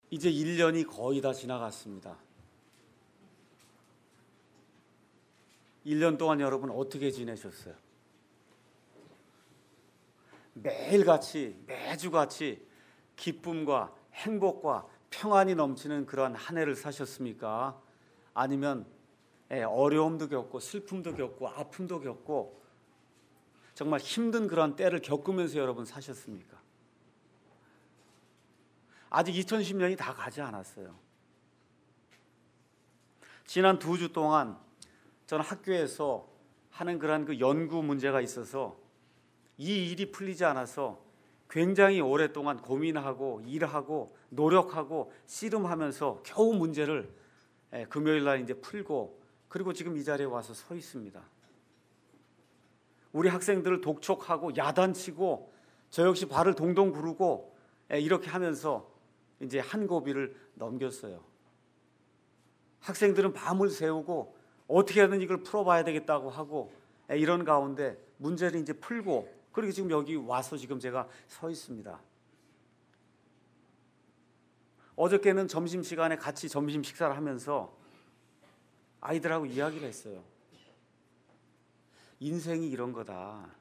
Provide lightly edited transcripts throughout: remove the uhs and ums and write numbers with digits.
이제 1년이 거의 다 지나갔습니다. 1년 동안 여러분 어떻게 지내셨어요? 매일같이 매주같이 기쁨과 행복과 평안이 넘치는 그러한 한 해를 사셨습니까? 아니면 어려움도 겪고 슬픔도 겪고 아픔도 겪고 정말 힘든 그러한 때를 겪으면서 여러분 사셨습니까? 아직 2010년이 다 가지 않았어요. 지난 2주 동안 저는 학교에서 하는 그러한 그 연구 문제가 있어서 이 일이 풀리지 않아서 굉장히 오랫동안 고민하고 일하고 노력하고 씨름하면서 겨우 문제를 금요일 날 이제 풀고 그리고 지금 이 자리에 와서 서 있습니다. 우리 학생들을 독촉하고 야단치고 저 역시 발을 동동 구르고 이렇게 하면서 이제 한 고비를 넘겼어요. 학생들은 밤을 새우고 어떻게 하든 이걸 풀어봐야 되겠다고 하고 이런 가운데 문제를 이제 풀고 그리고 지금 여기 와서 지금 제가 서 있습니다. 어저께는 점심시간에 같이 점심 식사를 하면서 아이들하고 이야기를 했어요. 인생이 이런 거다.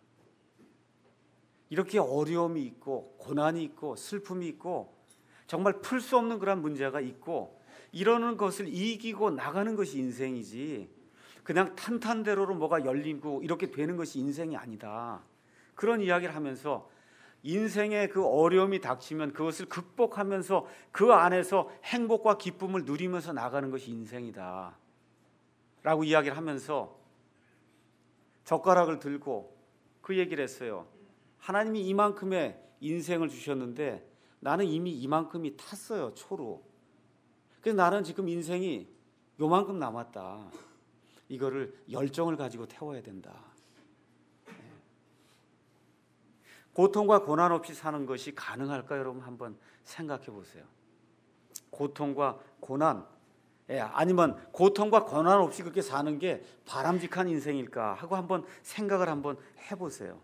이렇게 어려움이 있고 고난이 있고 슬픔이 있고 정말 풀 수 없는 그런 문제가 있고 이러는 것을 이기고 나가는 것이 인생이지 그냥 탄탄대로로 뭐가 열리고 이렇게 되는 것이 인생이 아니다. 그런 이야기를 하면서 인생의 그 어려움이 닥치면 그것을 극복하면서 그 안에서 행복과 기쁨을 누리면서 나가는 것이 인생이다 라고 이야기를 하면서 젓가락을 들고 그 얘기를 했어요. 하나님이 이만큼의 인생을 주셨는데 나는 이미 이만큼이 탔어요. 초로. 그래서 나는 지금 인생이 요만큼 남았다. 이거를 열정을 가지고 태워야 된다. 고통과 고난 없이 사는 것이 가능할까 여러분 한번 생각해 보세요. 고통과 고난 아니면 고통과 고난 없이 그렇게 사는 게 바람직한 인생일까 하고 한번 생각을 한번 해보세요.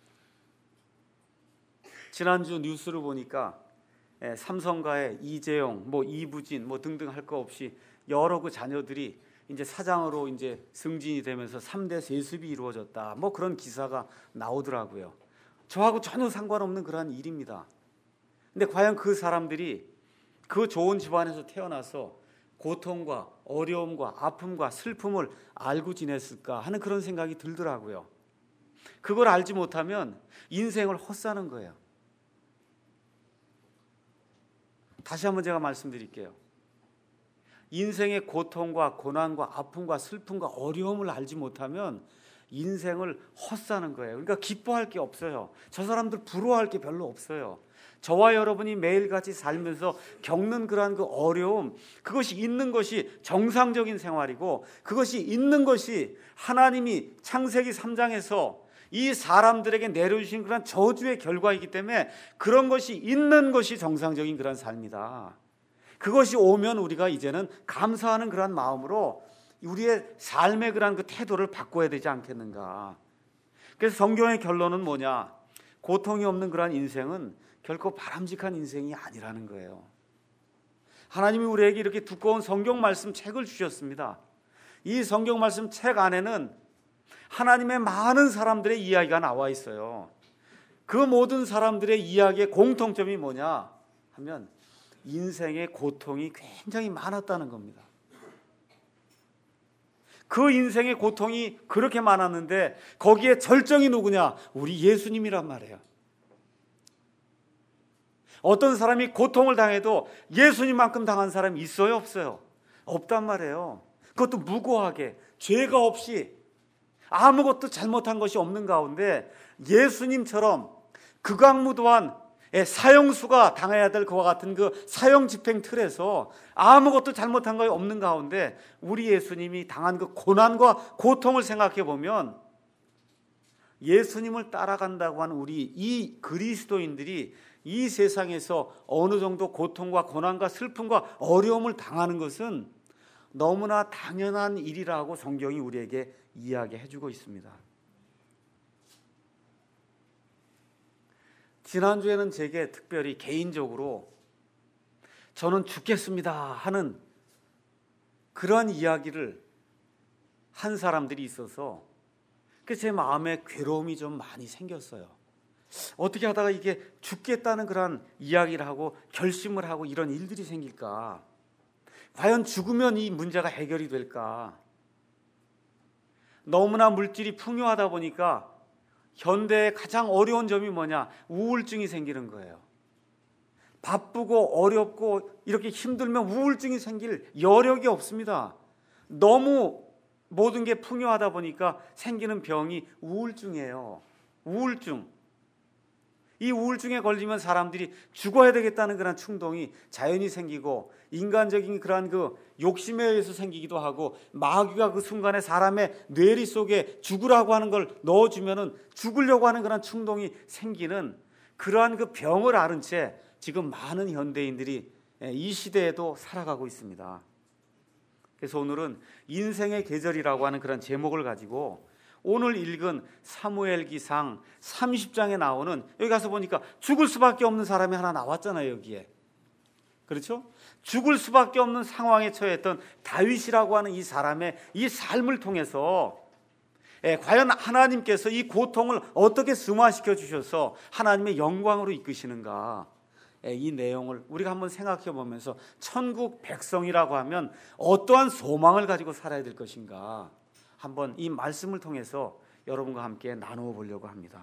지난주 뉴스를 보니까 삼성가의 이재용, 이부진 등등 할 거 없이 여러 그 자녀들이 이제 사장으로 이제 승진이 되면서 3대 세습이 이루어졌다. 그런 기사가 나오더라고요. 저하고 전혀 상관없는 그러한 일입니다. 근데 과연 그 사람들이 그 좋은 집안에서 태어나서 고통과 어려움과 아픔과 슬픔을 알고 지냈을까 하는 그런 생각이 들더라고요. 그걸 알지 못하면 인생을 헛사는 거예요. 다시 한번 제가 말씀드릴게요. 인생의 고통과 고난과 아픔과 슬픔과 어려움을 알지 못하면 인생을 헛사는 거예요. 그러니까 기뻐할 게 없어요. 저 사람들 부러워할 게 별로 없어요. 저와 여러분이 매일같이 살면서 겪는 그러한 그 어려움, 그것이 있는 것이 정상적인 생활이고 그것이 있는 것이 하나님이 창세기 3장에서 이 사람들에게 내려주신 그런 저주의 결과이기 때문에 그런 것이 있는 것이 정상적인 그런 삶이다. 그것이 오면 우리가 이제는 감사하는 그런 마음으로 우리의 삶의 그런 그 태도를 바꿔야 되지 않겠는가. 그래서 성경의 결론은 뭐냐? 고통이 없는 그런 인생은 결코 바람직한 인생이 아니라는 거예요. 하나님이 우리에게 이렇게 두꺼운 성경 말씀 책을 주셨습니다. 이 성경 말씀 책 안에는 하나님의 많은 사람들의 이야기가 나와 있어요. 그 모든 사람들의 이야기의 공통점이 뭐냐 하면 인생의 고통이 굉장히 많았다는 겁니다. 그 인생의 고통이 그렇게 많았는데 거기에 절정이 누구냐? 우리 예수님이란 말이에요. 어떤 사람이 고통을 당해도 예수님만큼 당한 사람이 있어요? 없어요? 없단 말이에요. 그것도 무고하게 죄가 없이 아무것도 잘못한 것이 없는 가운데 예수님처럼 극악무도한 사형수가 당해야 될 그와 같은 그 사형 집행 틀에서 아무것도 잘못한 것이 없는 가운데 우리 예수님이 당한 그 고난과 고통을 생각해 보면 예수님을 따라간다고 하는 우리 이 그리스도인들이 이 세상에서 어느 정도 고통과 고난과 슬픔과 어려움을 당하는 것은 너무나 당연한 일이라고 성경이 우리에게 이야기해 주고 있습니다. 지난주에는 제게 특별히 개인적으로 저는 죽겠습니다 하는 그러한 이야기를 한 사람들이 있어서 제 마음에 괴로움이 좀 많이 생겼어요. 어떻게 하다가 이게 죽겠다는 그런 이야기를 하고 결심을 하고 이런 일들이 생길까? 과연 죽으면 이 문제가 해결이 될까? 너무나 물질이 풍요하다 보니까 현대의 가장 어려운 점이 뭐냐? 우울증이 생기는 거예요. 바쁘고 어렵고 이렇게 힘들면 우울증이 생길 여력이 없습니다. 너무 모든 게 풍요하다 보니까 생기는 병이 우울증이에요. 우울증. 이 우울증에 걸리면 사람들이 죽어야 되겠다는 그런 충동이 자연히 생기고 인간적인 그러한 그 욕심에 의해서 생기기도 하고 마귀가 그 순간에 사람의 뇌리 속에 죽으라고 하는 걸 넣어주면은 죽으려고 하는 그런 충동이 생기는 그러한 그 병을 앓은 채 지금 많은 현대인들이 이 시대에도 살아가고 있습니다. 그래서 오늘은 인생의 계절이라고 하는 그런 제목을 가지고 오늘 읽은 사무엘기상 30장에 나오는, 여기 가서 보니까 죽을 수밖에 없는 사람이 하나 나왔잖아요. 여기에. 그렇죠? 죽을 수밖에 없는 상황에 처했던 다윗이라고 하는 이 사람의 이 삶을 통해서 과연 하나님께서 이 고통을 어떻게 승화시켜 주셔서 하나님의 영광으로 이끄시는가, 이 내용을 우리가 한번 생각해 보면서 천국 백성이라고 하면 어떠한 소망을 가지고 살아야 될 것인가 한번 이 말씀을 통해서 여러분과 함께 나누어 보려고 합니다.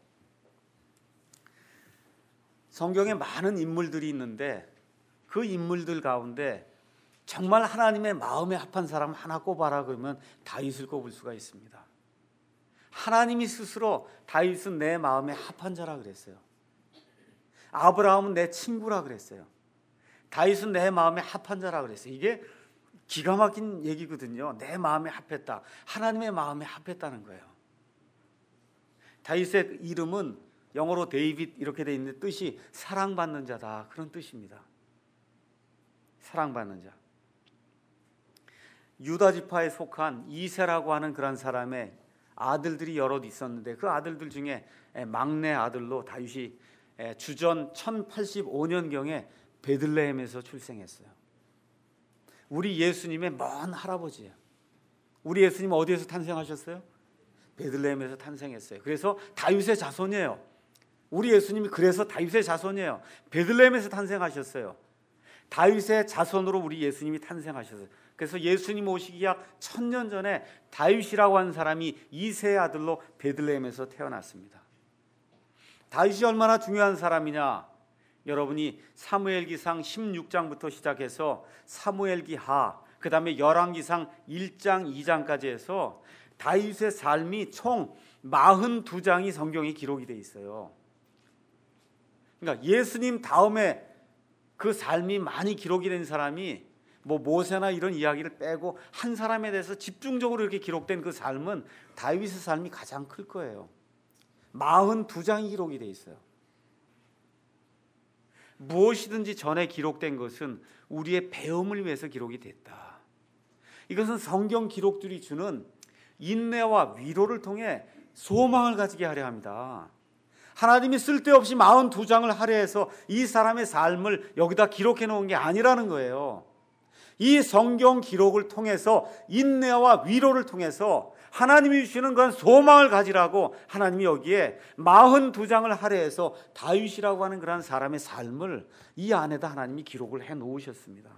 성경에 많은 인물들이 있는데 그 인물들 가운데 정말 하나님의 마음에 합한 사람 하나 꼽아라 그러면 다윗을 꼽을 수가 있습니다. 하나님이 스스로 다윗은 내 마음에 합한 자라 그랬어요. 아브라함은 내 친구라 그랬어요. 다윗은 내 마음에 합한 자라 그랬어요. 이게 기가 막힌 얘기거든요. 내 마음에 합했다. 하나님의 마음에 합했다는 거예요. 다윗의 이름은 영어로 데이빗 이렇게 돼 있는데 뜻이 사랑받는 자다, 그런 뜻입니다. 사랑받는 자. 유다 지파에 속한 이새라고 하는 그런 사람의 아들들이 여럿 있었는데 그 아들들 중에 막내 아들로 다윗이 주전 1085년경에 베들레헴에서 출생했어요. 우리 예수님의 먼 할아버지예요. 우리 예수님 어디에서 탄생하셨어요? 베들레헴에서 탄생했어요. 그래서 다윗의 자손이에요. 우리 예수님이 그래서 다윗의 자손이에요. 베들레헴에서 탄생하셨어요. 다윗의 자손으로 우리 예수님이 탄생하셨어요. 그래서 예수님 오시기 약 1000년 전에 다윗이라고 하는 사람이 이새의 아들로 베들레헴에서 태어났습니다. 다윗이 얼마나 중요한 사람이냐? 여러분이 사무엘기상 16장부터 시작해서 사무엘기하, 그 다음에 열왕기상 1장 2장까지 해서 다윗의 삶이 총 42장이 성경에 기록이 돼 있어요. 그러니까 예수님 다음에 그 삶이 많이 기록이 된 사람이 모세나 이런 이야기를 빼고 한 사람에 대해서 집중적으로 이렇게 기록된 그 삶은 다윗의 삶이 가장 클 거예요. 42장이 기록이 돼 있어요. 무엇이든지 전에 기록된 것은 우리의 배움을 위해서 기록이 됐다. 이것은 성경 기록들이 주는 인내와 위로를 통해 소망을 가지게 하려 합니다. 하나님이 쓸데없이 42장을 할애해서 이 사람의 삶을 여기다 기록해 놓은 게 아니라는 거예요. 이 성경 기록을 통해서 인내와 위로를 통해서 하나님이 주시는 그런 소망을 가지라고 하나님이 여기에 42장을 할애해서 다윗이라고 하는 그런 사람의 삶을 이 안에다 하나님이 기록을 해 놓으셨습니다.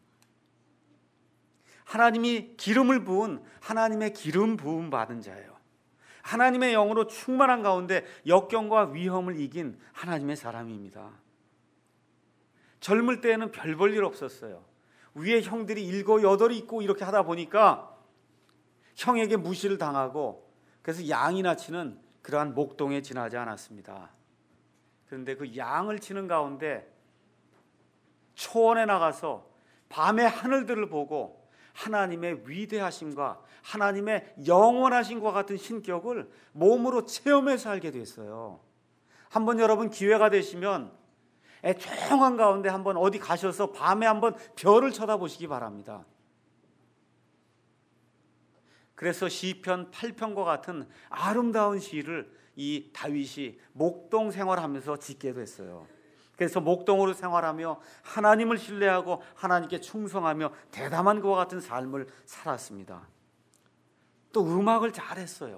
하나님이 기름을 부은 하나님의 기름 부음 받은 자예요. 하나님의 영으로 충만한 가운데 역경과 위험을 이긴 하나님의 사람입니다. 젊을 때에는 별 볼 일 없었어요. 위에 형들이 7, 8이 있고 이렇게 하다 보니까 형에게 무시를 당하고 그래서 양이나 치는 그러한 목동에 지나지 않았습니다. 그런데 그 양을 치는 가운데 초원에 나가서 밤의 하늘들을 보고 하나님의 위대하심과 하나님의 영원하심과 같은 신격을 몸으로 체험해서 알게 됐어요. 한번 여러분 기회가 되시면 조용한 가운데 한번 어디 가셔서 밤에 한번 별을 쳐다보시기 바랍니다. 그래서 시편 8편과 같은 아름다운 시를 이 다윗이 목동 생활하면서 짓게 됐어요. 그래서 목동으로 생활하며 하나님을 신뢰하고 하나님께 충성하며 대담한 그와 같은 삶을 살았습니다. 또 음악을 잘했어요.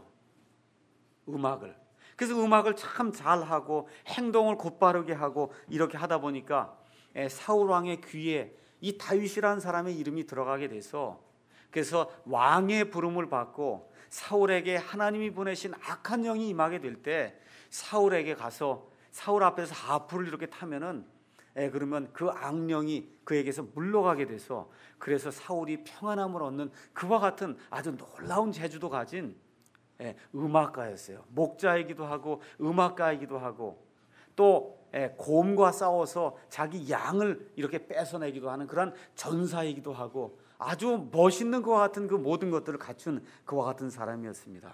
그래서 음악을 참 잘하고 행동을 곧바르게 하고 이렇게 하다 보니까 사울 왕의 귀에 이 다윗이라는 사람의 이름이 들어가게 돼서, 그래서 왕의 부름을 받고 사울에게 하나님이 보내신 악한 영이 임하게 될 때 사울에게 가서 사울 앞에서 하프를 이렇게 타면은 그러면 그 악령이 그에게서 물러가게 돼서, 그래서 사울이 평안함을 얻는 그와 같은 아주 놀라운 재주도 가진 음악가였어요. 목자이기도 하고 음악가이기도 하고, 또 곰과 싸워서 자기 양을 이렇게 뺏어내기도 하는 그런 전사이기도 하고, 아주 멋있는 그와 같은 그 모든 것들을 갖춘 그와 같은 사람이었습니다.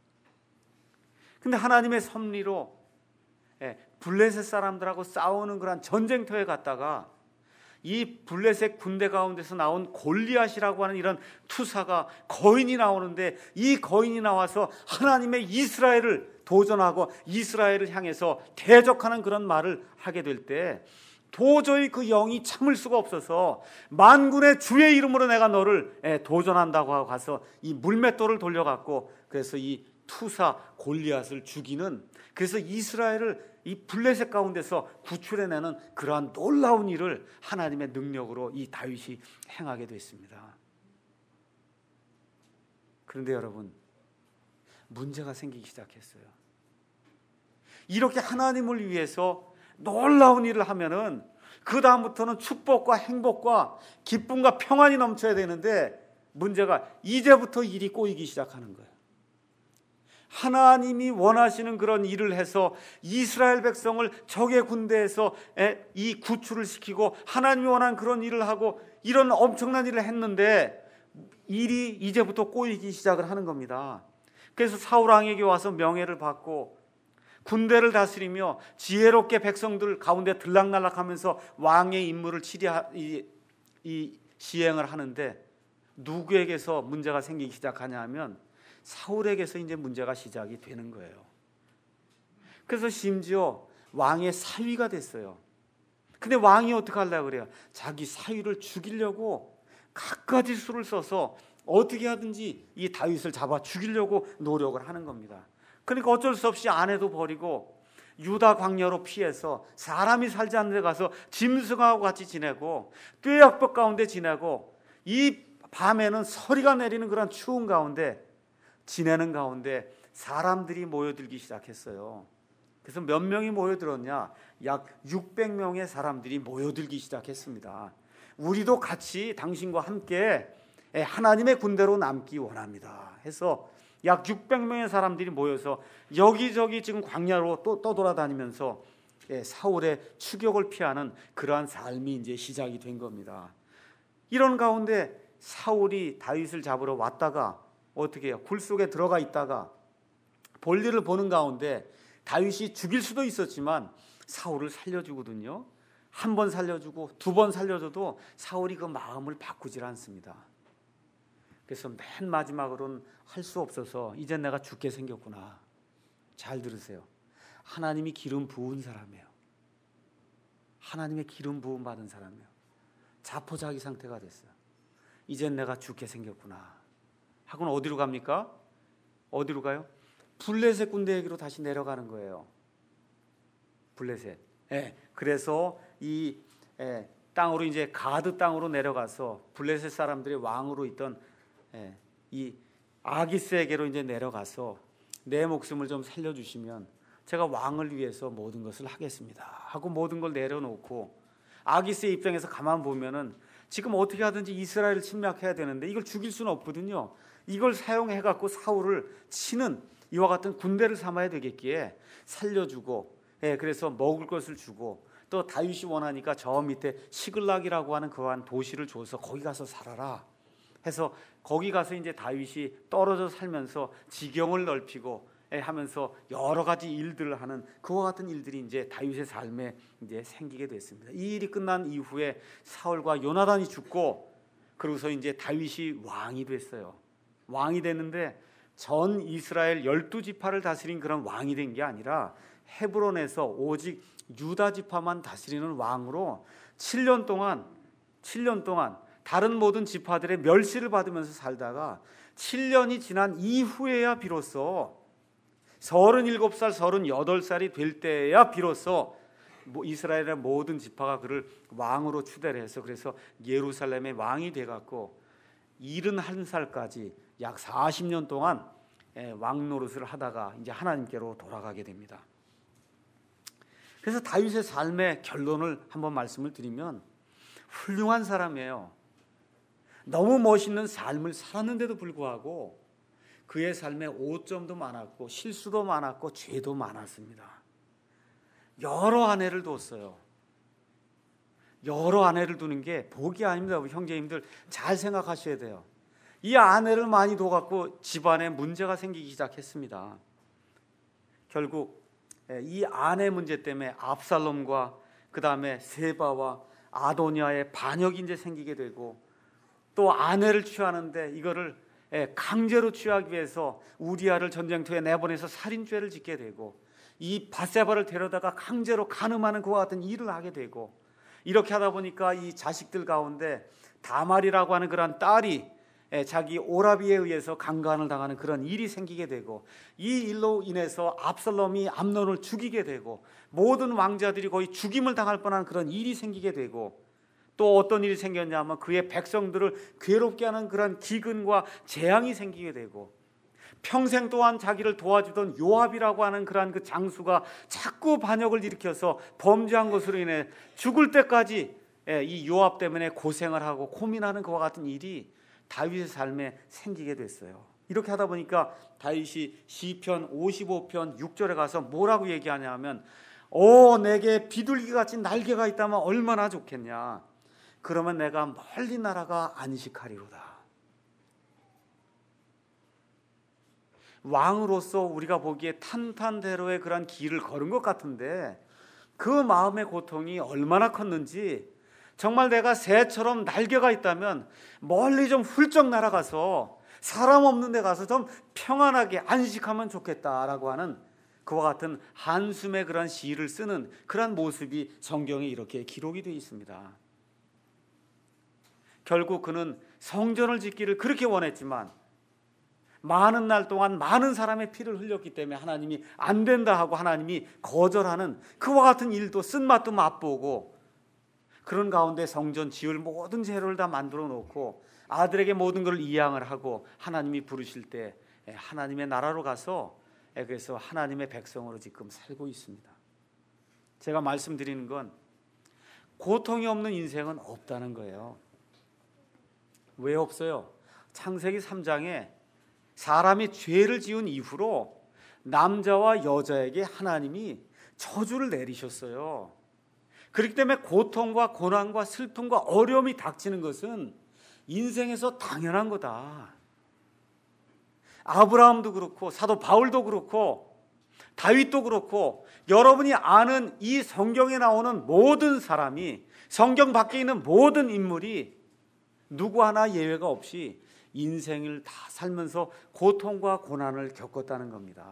근데 하나님의 섭리로 블레셋 사람들하고 싸우는 그런 전쟁터에 갔다가 이 블레셋 군대 가운데서 나온 골리앗이라고 하는 이런 투사가, 거인이 나오는데 이 거인이 나와서 하나님의 이스라엘을 도전하고 이스라엘을 향해서 대적하는 그런 말을 하게 될 때 도저히 그 영이 참을 수가 없어서 만군의 주의 이름으로 내가 너를 도전한다고 하고 가서 이 물맷돌을 돌려갖고, 그래서 이 투사 골리앗을 죽이는, 그래서 이스라엘을 이 블레셋 가운데서 구출해내는 그러한 놀라운 일을 하나님의 능력으로 이 다윗이 행하게 됐습니다. 그런데 여러분, 문제가 생기기 시작했어요. 이렇게 하나님을 위해서 놀라운 일을 하면은 그 다음부터는 축복과 행복과 기쁨과 평안이 넘쳐야 되는데, 문제가 이제부터 일이 꼬이기 시작하는 거예요. 하나님이 원하시는 그런 일을 해서 이스라엘 백성을 적의 군대에서 이 구출을 시키고 하나님이 원하는 그런 일을 하고 이런 엄청난 일을 했는데 일이 이제부터 꼬이기 시작을 하는 겁니다. 그래서 사울 왕에게 와서 명예를 받고 군대를 다스리며 지혜롭게 백성들 가운데 들락날락하면서 왕의 임무를 시행을 하는데, 누구에게서 문제가 생기기 시작하냐 하면 사울에게서 이제 문제가 시작이 되는 거예요. 그래서 심지어 왕의 사위가 됐어요. 근데 왕이 어떻게 하려고 그래요? 자기 사위를 죽이려고 갖가지 수를 써서 어떻게 하든지 이 다윗을 잡아 죽이려고 노력을 하는 겁니다. 그러니까 어쩔 수 없이 아내도 버리고 유다 광야로 피해서 사람이 살지 않는 데 가서 짐승하고 같이 지내고 뙤약볕 가운데 지내고, 이 밤에는 서리가 내리는 그런 추운 가운데 지내는 가운데 사람들이 모여들기 시작했어요. 그래서 몇 명이 모여들었냐? 약 600명의 사람들이 모여들기 시작했습니다. 우리도 같이 당신과 함께 하나님의 군대로 남기 원합니다 해서 약 600명의 사람들이 모여서 여기저기 지금 광야로 또 떠돌아다니면서 사울의 추격을 피하는 그러한 삶이 이제 시작이 된 겁니다. 이런 가운데 사울이 다윗을 잡으러 왔다가 어떻게 해요? 굴 속에 들어가 있다가 볼일을 보는 가운데 다윗이 죽일 수도 있었지만 사울을 살려주거든요. 한 번 살려주고 두 번 살려줘도 사울이 그 마음을 바꾸질 않습니다. 그래서 맨 마지막으로는 할 수 없어서 이제 내가 죽게 생겼구나. 잘 들으세요. 하나님이 기름 부은 사람이에요. 하나님의 기름 부음 받은 사람이에요. 자포자기 상태가 됐어요. 이제 내가 죽게 생겼구나 하고는 어디로 갑니까? 어디로 가요? 블레셋 군대에게로 다시 내려가는 거예요. 블레셋. 그래서 이 땅으로 이제 가드 땅으로 내려가서 블레셋 사람들의 왕으로 있던 이 아기스에게로 이제 내려가서 내 목숨을 좀 살려주시면 제가 왕을 위해서 모든 것을 하겠습니다 하고 모든 걸 내려놓고, 아기스의 입장에서 가만 보면은 지금 어떻게 하든지 이스라엘을 침략해야 되는데 이걸 죽일 수는 없거든요. 이걸 사용해 갖고 사울을 치는 이와 같은 군대를 삼아야 되겠기에 살려주고, 그래서 먹을 것을 주고, 또 다윗이 원하니까 저 밑에 시글락이라고 하는 그러한 도시를 줘서 거기 가서 살아라 해서 거기 가서 이제 다윗이 떨어져 살면서 지경을 넓히고 하면서 여러 가지 일들을 하는 그와 같은 일들이 이제 다윗의 삶에 이제 생기게 됐습니다. 이 일이 끝난 이후에 사울과 요나단이 죽고, 그러고서 이제 다윗이 왕이 됐어요. 왕이 됐는데 전 이스라엘 12지파를 다스린 그런 왕이 된 게 아니라 헤브론에서 오직 유다 지파만 다스리는 왕으로 7년 동안 다른 모든 지파들의 멸시를 받으면서 살다가 7년이 지난 이후에야 비로소 37살, 38살이 될 때야 비로소 이스라엘의 모든 지파가 그를 왕으로 추대를 해서 그래서 예루살렘의 왕이 돼갖고 71살까지 약 40년 동안 왕 노릇을 하다가 이제 하나님께로 돌아가게 됩니다. 그래서 다윗의 삶의 결론을 한번 말씀을 드리면 훌륭한 사람이에요. 너무 멋있는 삶을 살았는데도 불구하고 그의 삶에 오점도 많았고 실수도 많았고 죄도 많았습니다. 여러 아내를 뒀어요. 여러 아내를 두는 게 복이 아닙니다. 형제님들 잘 생각하셔야 돼요. 이 아내를 많이 둬갖고 집안에 문제가 생기기 시작했습니다. 결국 이 아내 문제 때문에 압살롬과 그 다음에 세바와 아도니아의 반역이 이제 생기게 되고 또 아내를 취하는데 이거를 강제로 취하기 위해서 우리아를 전쟁터에 내보내서 살인죄를 짓게 되고 이 밧세바를 데려다가 강제로 간음하는 그와 같은 일을 하게 되고 이렇게 하다 보니까 이 자식들 가운데 다말이라고 하는 그런 딸이 자기 오라비에 의해서 강간을 당하는 그런 일이 생기게 되고 이 일로 인해서 압살롬이 암논을 죽이게 되고 모든 왕자들이 거의 죽임을 당할 뻔한 그런 일이 생기게 되고 또 어떤 일이 생겼냐면 그의 백성들을 괴롭게 하는 그런 기근과 재앙이 생기게 되고 평생 동안 자기를 도와주던 요압이라고 하는 그러한 그 장수가 자꾸 반역을 일으켜서 범죄한 것으로 인해 죽을 때까지 이 요압 때문에 고생을 하고 고민하는 그와 같은 일이 다윗의 삶에 생기게 됐어요. 이렇게 하다 보니까 다윗이 시편 55편 6절에 가서 뭐라고 얘기하냐면 내게 비둘기같이 날개가 있다면 얼마나 좋겠냐. 그러면 내가 멀리 날아가 안식하리로다. 왕으로서 우리가 보기에 탄탄대로의 그런 길을 걸은 것 같은데 그 마음의 고통이 얼마나 컸는지 정말 내가 새처럼 날개가 있다면 멀리 좀 훌쩍 날아가서 사람 없는 데 가서 좀 평안하게 안식하면 좋겠다라고 하는 그와 같은 한숨의 그런 시를 쓰는 그런 모습이 성경에 이렇게 기록이 되어 있습니다. 결국 그는 성전을 짓기를 그렇게 원했지만 많은 날 동안 많은 사람의 피를 흘렸기 때문에 하나님이 안 된다 하고 하나님이 거절하는 그와 같은 일도 쓴맛도 맛보고 그런 가운데 성전 지을 모든 재료를 다 만들어 놓고 아들에게 모든 걸 이양을 하고 하나님이 부르실 때 하나님의 나라로 가서 그래서 하나님의 백성으로 지금 살고 있습니다. 제가 말씀드리는 건 고통이 없는 인생은 없다는 거예요. 왜 없어요? 창세기 3장에 사람이 죄를 지은 이후로 남자와 여자에게 하나님이 저주를 내리셨어요. 그렇기 때문에 고통과 고난과 슬픔과 어려움이 닥치는 것은 인생에서 당연한 거다. 아브라함도 그렇고 사도 바울도 그렇고 다윗도 그렇고 여러분이 아는 이 성경에 나오는 모든 사람이 성경 밖에 있는 모든 인물이 누구 하나 예외가 없이 인생을 다 살면서 고통과 고난을 겪었다는 겁니다.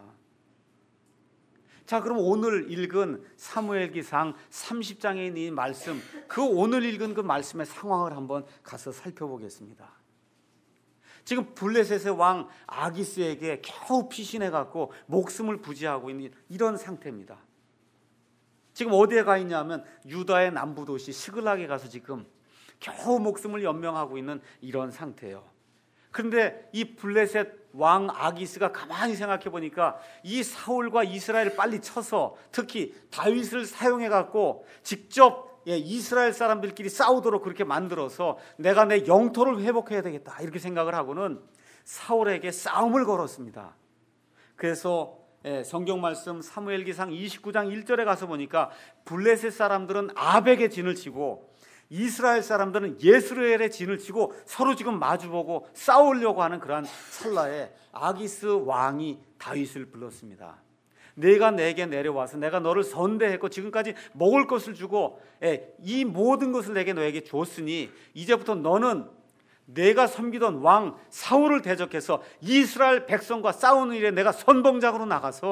자, 그럼 오늘 읽은 사무엘기상 30장에 있는 이 말씀, 그 오늘 읽은 그 말씀의 상황을 한번 가서 살펴보겠습니다. 지금 블레셋의 왕 아기스에게 겨우 피신해갖고 목숨을 부지하고 있는 이런 상태입니다. 지금 어디에 가 있냐면 유다의 남부 도시 시글락에 가서 지금 겨우 목숨을 연명하고 있는 이런 상태예요. 그런데 이 블레셋 왕 아기스가 가만히 생각해 보니까 이 사울과 이스라엘을 빨리 쳐서 특히 다윗을 사용해 갖고 직접 이스라엘 사람들끼리 싸우도록 그렇게 만들어서 내가 내 영토를 회복해야 되겠다 이렇게 생각을 하고는 사울에게 싸움을 걸었습니다. 그래서 성경 말씀 사무엘기상 29장 1절에 가서 보니까 블레셋 사람들은 아벡의 진을 치고 이스라엘 사람들은 예스르엘의 진을 치고 서로 지금 마주보고 싸우려고 하는 그러한 찰나에 아기스 왕이 다윗을 불렀습니다. 내가 내게 내려와서 내가 너를 선대했고 지금까지 먹을 것을 주고 이 모든 것을 내게 너에게 줬으니 이제부터 너는 내가 섬기던 왕 사울을 대적해서 이스라엘 백성과 싸우는 일에 내가 선봉장으로 나가서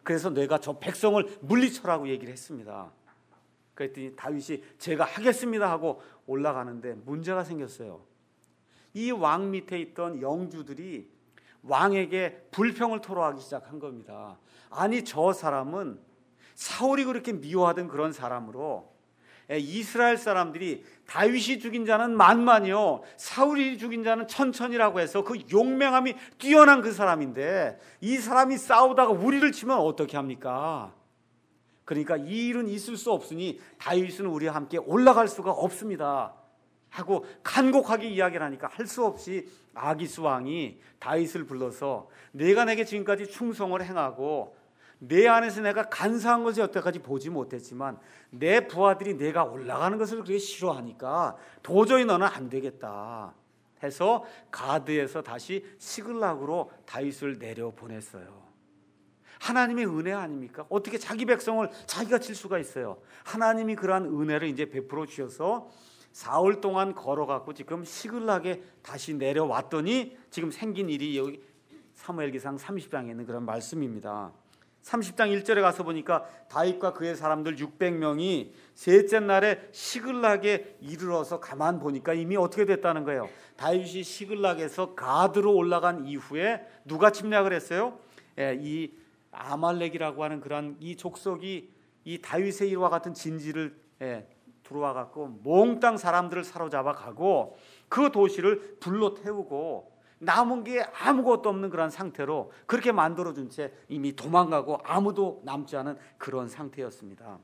그래서 내가 저 백성을 물리쳐라고 얘기를 했습니다. 그랬더니 다윗이 제가 하겠습니다 하고 올라가는데 문제가 생겼어요. 이 왕 밑에 있던 영주들이 왕에게 불평을 토로하기 시작한 겁니다. 아니 저 사람은 사울이 그렇게 미워하던 그런 사람으로 이스라엘 사람들이 다윗이 죽인 자는 만만이요 사울이 죽인 자는 천천이라고 해서 그 용맹함이 뛰어난 그 사람인데 이 사람이 싸우다가 우리를 치면 어떻게 합니까? 그러니까 이 일은 있을 수 없으니 다윗은 우리와 함께 올라갈 수가 없습니다 하고 간곡하게 이야기를 하니까 할 수 없이 아기스 왕이 다윗을 불러서 내가 내게 지금까지 충성을 행하고 내 안에서 내가 간사한 것을 여태까지 보지 못했지만 내 부하들이 내가 올라가는 것을 그렇게 싫어하니까 도저히 너는 안 되겠다 해서 가드에서 다시 시글락으로 다윗을 내려보냈어요. 하나님의 은혜 아닙니까? 어떻게 자기 백성을 자기가 칠 수가 있어요? 하나님이 그러한 은혜를 이제 베풀어 주셔서 사흘 동안 걸어갖고 지금 시글락에 다시 내려왔더니 지금 생긴 일이 여기 사무엘기상 30장에 있는 그런 말씀입니다. 30장 1절에 가서 보니까 다윗과 그의 사람들 600명이 셋째 날에 시글락에 이르러서 가만 보니까 이미 어떻게 됐다는 거예요. 다윗이 시글락에서 가드로 올라간 이후에 누가 침략을 했어요? 이 아말렉이라고 하는 그런 이 족속이 이 다윗의 일과 같은 진지를 들어와 갖고 몽땅 사람들을 사로잡아 가고 그 도시를 불로 태우고 남은 게 아무것도 없는 그런 상태로 그렇게 만들어준 채 이미 도망가고 아무도 남지 않은 그런 상태였습니다.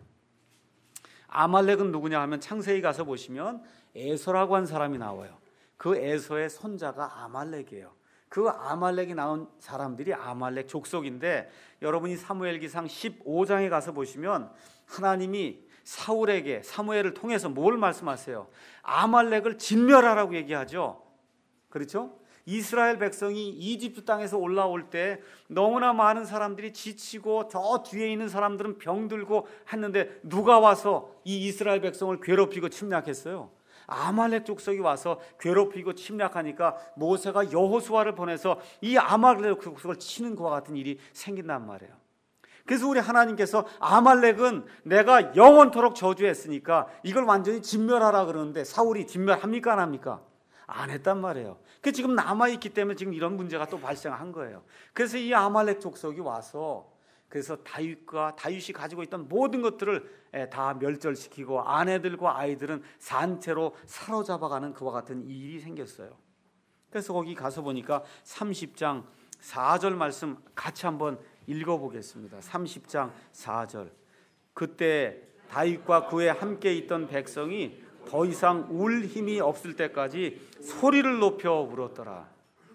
아말렉은 누구냐 하면 창세기 가서 보시면 에서라고 한 사람이 나와요. 그 에서의 손자가 아말렉이에요. 그 아말렉이 나온 사람들이 아말렉 족속인데 여러분이 사무엘기상 15장에 가서 보시면 하나님이 사울에게 사무엘을 통해서 뭘 말씀하세요? 아말렉을 진멸하라고 얘기하죠. 그렇죠? 이스라엘 백성이 이집트 땅에서 올라올 때 너무나 많은 사람들이 지치고 저 뒤에 있는 사람들은 병들고 했는데 누가 와서 이 이스라엘 백성을 괴롭히고 침략했어요? 아말렉 족속이 와서 괴롭히고 침략하니까 모세가 여호수아를 보내서 이 아말렉 족속을 치는 것과 같은 일이 생긴단 말이에요. 그래서 우리 하나님께서 아말렉은 내가 영원토록 저주했으니까 이걸 완전히 진멸하라 그러는데 사울이 진멸합니까 안 합니까? 안 했단 말이에요. 그 지금 남아있기 때문에 지금 이런 문제가 또 발생한 거예요. 그래서 이 아말렉 족속이 와서 그래서 다윗이 가지고 있던 모든 것들을 다 멸절시키고 아내들과 아이들은 산채로 사로잡아가는 그와 같은 일이 생겼어요. 그래서 거기 가서 보니까 30장 4절 말씀 같이 한번 읽어보겠습니다. 30장 4절. 그때 다윗과 그에 함께 있던 백성이 더 이상 울 힘이 없을 때까지 소리를 높여 울었더라.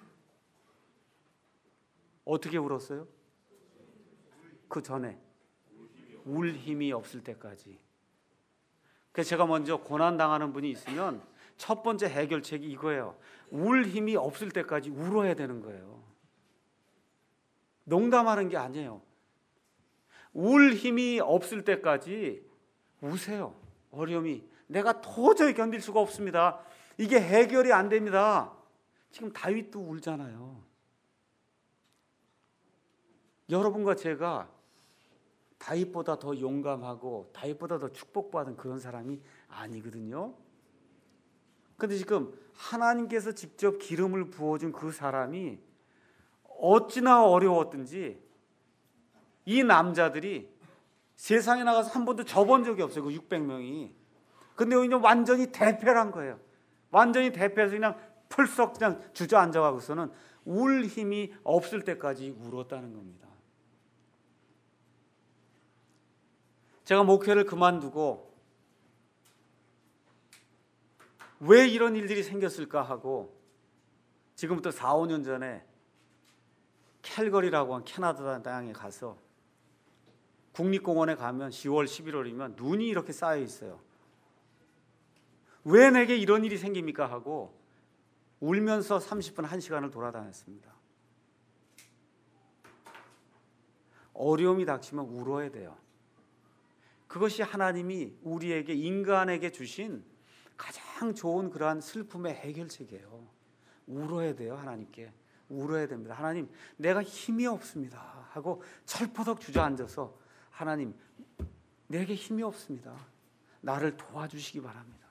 어떻게 울었어요? 그 전에 울 힘이 없을 때까지. 그래서 제가 먼저 고난당하는 분이 있으면 첫 번째 해결책이 이거예요. 울 힘이 없을 때까지 울어야 되는 거예요. 농담하는 게 아니에요. 울 힘이 없을 때까지 우세요. 어려움이 내가 도저히 견딜 수가 없습니다. 이게 해결이 안 됩니다. 지금 다윗도 울잖아요. 여러분과 제가 다윗보다 더 용감하고 다윗보다 더 축복받은 그런 사람이 아니거든요. 그런데 지금 하나님께서 직접 기름을 부어준 그 사람이 어찌나 어려웠든지 이 남자들이 세상에 나가서 한 번도 져본 적이 없어요. 그 600명이. 근데 그냥 완전히 대패한 거예요. 완전히 대패해서 그냥 풀썩 그냥 주저앉아가고서는 울 힘이 없을 때까지 울었다는 겁니다. 제가 목회를 그만두고 왜 이런 일들이 생겼을까 하고 지금부터 4, 5년 전에 캘거리라고 한 캐나다 땅에 가서 국립공원에 가면 10월, 11월이면 눈이 이렇게 쌓여 있어요. 왜 내게 이런 일이 생깁니까 하고 울면서 30분, 1시간을 돌아다녔습니다. 어려움이 닥치면 울어야 돼요. 그것이 하나님이 우리에게 인간에게 주신 가장 좋은 그러한 슬픔의 해결책이에요. 울어야 돼요. 하나님께. 울어야 됩니다. 하나님, 내가 힘이 없습니다 하고 철퍼덕 주저앉아서 하나님, 내게 힘이 없습니다. 나를 도와주시기 바랍니다.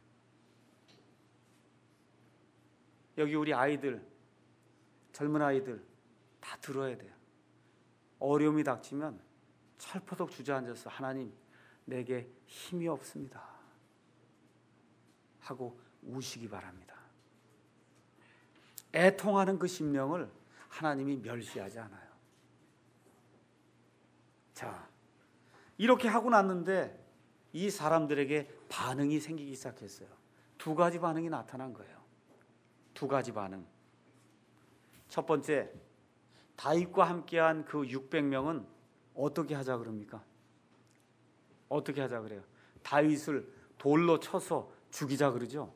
여기 우리 아이들, 젊은 아이들 다 들어야 돼요. 어려움이 닥치면 철퍼덕 주저앉아서 하나님, 내게 힘이 없습니다 하고 우시기 바랍니다. 애통하는 그 심령을 하나님이 멸시하지 않아요. 자, 이렇게 하고 났는데 이 사람들에게 반응이 생기기 시작했어요. 두 가지 반응이 나타난 거예요. 두 가지 반응. 첫 번째, 다윗과 함께한 그 600명은 어떻게 하자 그럽니까? 어떻게 하자 그래요? 다윗을 돌로 쳐서 죽이자 그러죠.